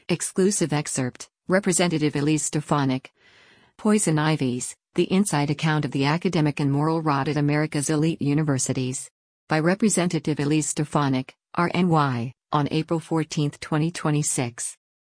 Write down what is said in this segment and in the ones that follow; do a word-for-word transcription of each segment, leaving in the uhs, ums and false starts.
Exclusive excerpt, Representative Elise Stefanik. Poison Ivies, the inside account of the academic and moral rot at America's elite universities. By Representative Elise Stefanik, R N Y, on April fourteenth, twenty twenty-six.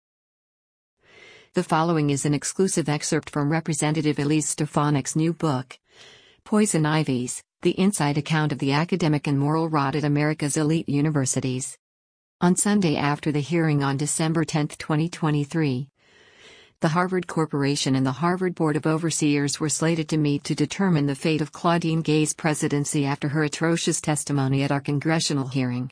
The following is an exclusive excerpt from Representative Elise Stefanik's new book, Poison Ivies, the inside account of the academic and moral rot at America's elite universities. On Sunday after the hearing on December tenth, twenty twenty-three, the Harvard Corporation and the Harvard Board of Overseers were slated to meet to determine the fate of Claudine Gay's presidency after her atrocious testimony at our congressional hearing.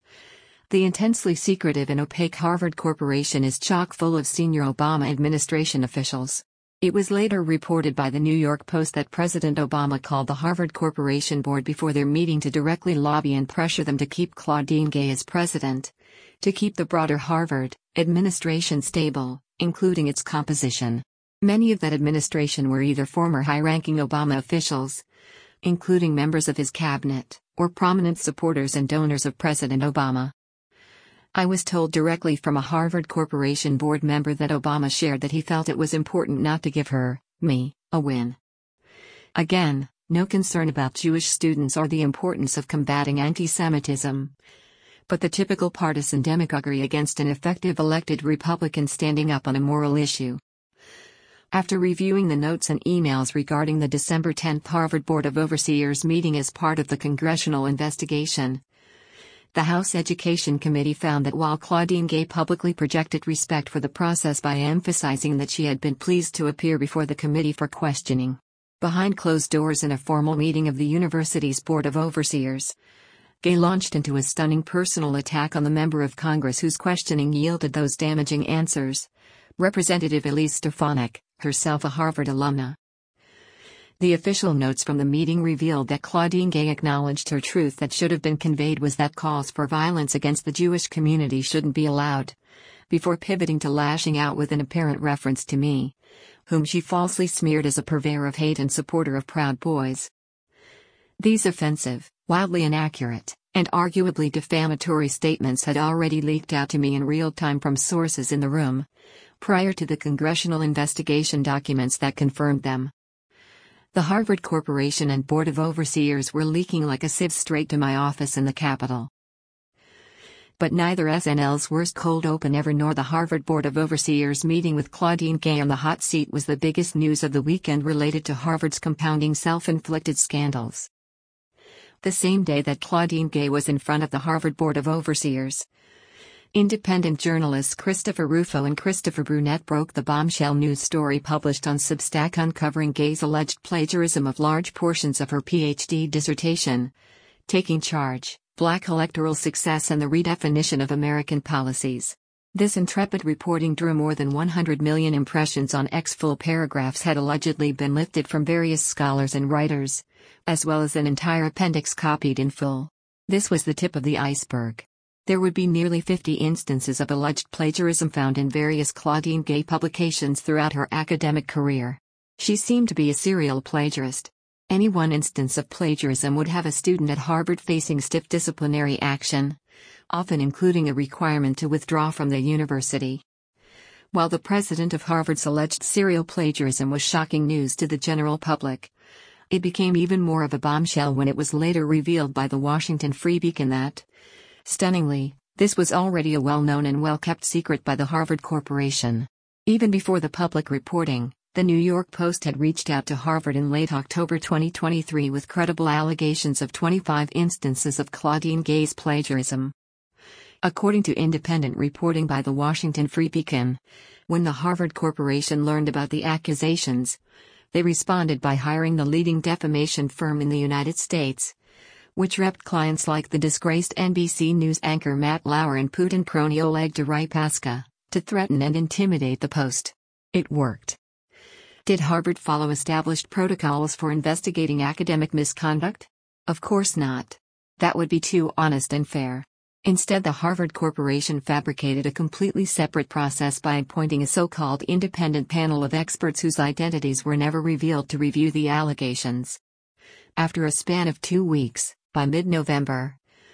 The intensely secretive and opaque Harvard Corporation is chock full of senior Obama administration officials. It was later reported by the New York Post that President Obama called the Harvard Corporation board before their meeting to directly lobby and pressure them to keep Claudine Gay as president, to keep the broader Harvard administration stable, including its composition. Many of that administration were either former high-ranking Obama officials, including members of his cabinet, or prominent supporters and donors of President Obama. I was told directly from a Harvard Corporation board member that Obama shared that he felt it was important not to give her, me, a win. Again, no concern about Jewish students or the importance of combating anti-Semitism, but the typical partisan demagoguery against an effective elected Republican standing up on a moral issue. After reviewing the notes and emails regarding the December tenth Harvard Board of Overseers meeting as part of the congressional investigation, the House Education Committee found that while Claudine Gay publicly projected respect for the process by emphasizing that she had been pleased to appear before the committee for questioning, behind closed doors in a formal meeting of the university's Board of Overseers, Gay launched into a stunning personal attack on the member of Congress whose questioning yielded those damaging answers, Representative Elise Stefanik, herself a Harvard alumna. The official notes from the meeting revealed that Claudine Gay acknowledged her truth that should have been conveyed was that calls for violence against the Jewish community shouldn't be allowed, before pivoting to lashing out with an apparent reference to me, whom she falsely smeared as a purveyor of hate and supporter of Proud Boys. These offensive, wildly inaccurate, and arguably defamatory statements had already leaked out to me in real time from sources in the room, prior to the congressional investigation documents that confirmed them. The Harvard Corporation and Board of Overseers were leaking like a sieve straight to my office in the Capitol. But neither S N L's worst cold open ever nor the Harvard Board of Overseers meeting with Claudine Gay on the hot seat was the biggest news of the weekend related to Harvard's compounding self-inflicted scandals. The same day that Claudine Gay was in front of the Harvard Board of Overseers, independent journalists Christopher Rufo and Christopher Brunette broke the bombshell news story published on Substack uncovering Gay's alleged plagiarism of large portions of her P H D dissertation, Taking Charge, Black Electoral Success and the Redefinition of American Policies. This intrepid reporting drew more than one hundred million impressions on X. Full paragraphs had allegedly been lifted from various scholars and writers, as well as an entire appendix copied in full. This was the tip of the iceberg. There would be nearly fifty instances of alleged plagiarism found in various Claudine Gay publications throughout her academic career. She seemed to be a serial plagiarist. Any one instance of plagiarism would have a student at Harvard facing stiff disciplinary action, often including a requirement to withdraw from the university. While the president of Harvard's alleged serial plagiarism was shocking news to the general public, it became even more of a bombshell when it was later revealed by the Washington Free Beacon that, stunningly, this was already a well-known and well-kept secret by the Harvard Corporation. Even before the public reporting, the New York Post had reached out to Harvard in late October twenty twenty-three with credible allegations of twenty-five instances of Claudine Gay's plagiarism. According to independent reporting by the Washington Free Beacon, when the Harvard Corporation learned about the accusations, they responded by hiring the leading defamation firm in the United States, which repped clients like the disgraced N B C News anchor Matt Lauer and Putin crony Oleg Deripaska, to threaten and intimidate the Post. It worked. Did Harvard follow established protocols for investigating academic misconduct? Of course not. That would be too honest and fair. Instead, the Harvard Corporation fabricated a completely separate process by appointing a so-called independent panel of experts whose identities were never revealed to review the allegations. After a span of two weeks, by mid-November,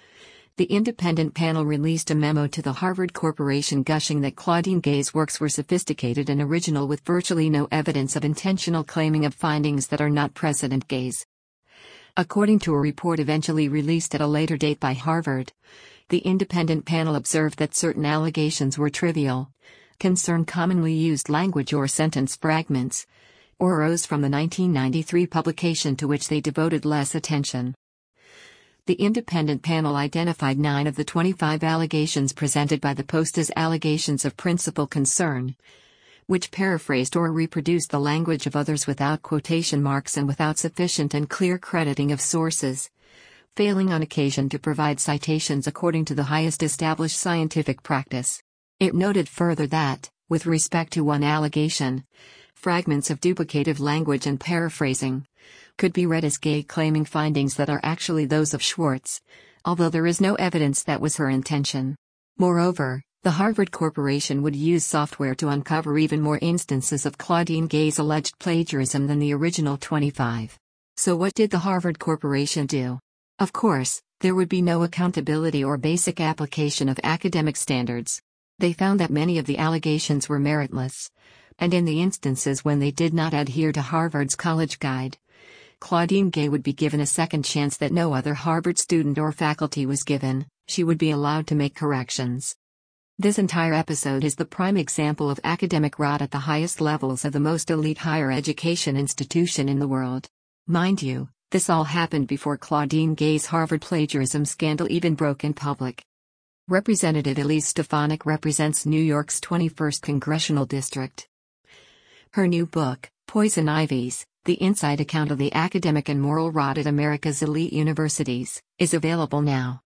The independent panel released a memo to the Harvard Corporation gushing that Claudine Gay's works were sophisticated and original with virtually no evidence of intentional claiming of findings that are not President Gay's. According to a report eventually released at a later date by Harvard, the independent panel observed that certain allegations were trivial, concerned commonly used language or sentence fragments, or arose from the nineteen ninety-three publication to which they devoted less attention. The independent panel identified nine of the twenty-five allegations presented by the Post as allegations of principal concern, which paraphrased or reproduced the language of others without quotation marks and without sufficient and clear crediting of sources, failing on occasion to provide citations according to the highest established scientific practice. It noted further that, with respect to one allegation, fragments of duplicative language and paraphrasing could be read as Gay claiming findings that are actually those of Schwartz, although there is no evidence that was her intention. Moreover, the Harvard Corporation would use software to uncover even more instances of Claudine Gay's alleged plagiarism than the original twenty-five. So what did the Harvard Corporation do? Of course, there would be no accountability or basic application of academic standards. They found that many of the allegations were meritless, and in the instances when they did not adhere to Harvard's College Guide, Claudine Gay would be given a second chance that no other Harvard student or faculty was given. She would be allowed to make corrections. This entire episode is the prime example of academic rot at the highest levels of the most elite higher education institution in the world. Mind you, this all happened before Claudine Gay's Harvard plagiarism scandal even broke in public. Representative Elise Stefanik represents New York's twenty-first Congressional District. Her new book, Poison Ivies: The Inside Account of the Academic and Moral Rot at America's Elite Universities, is available now.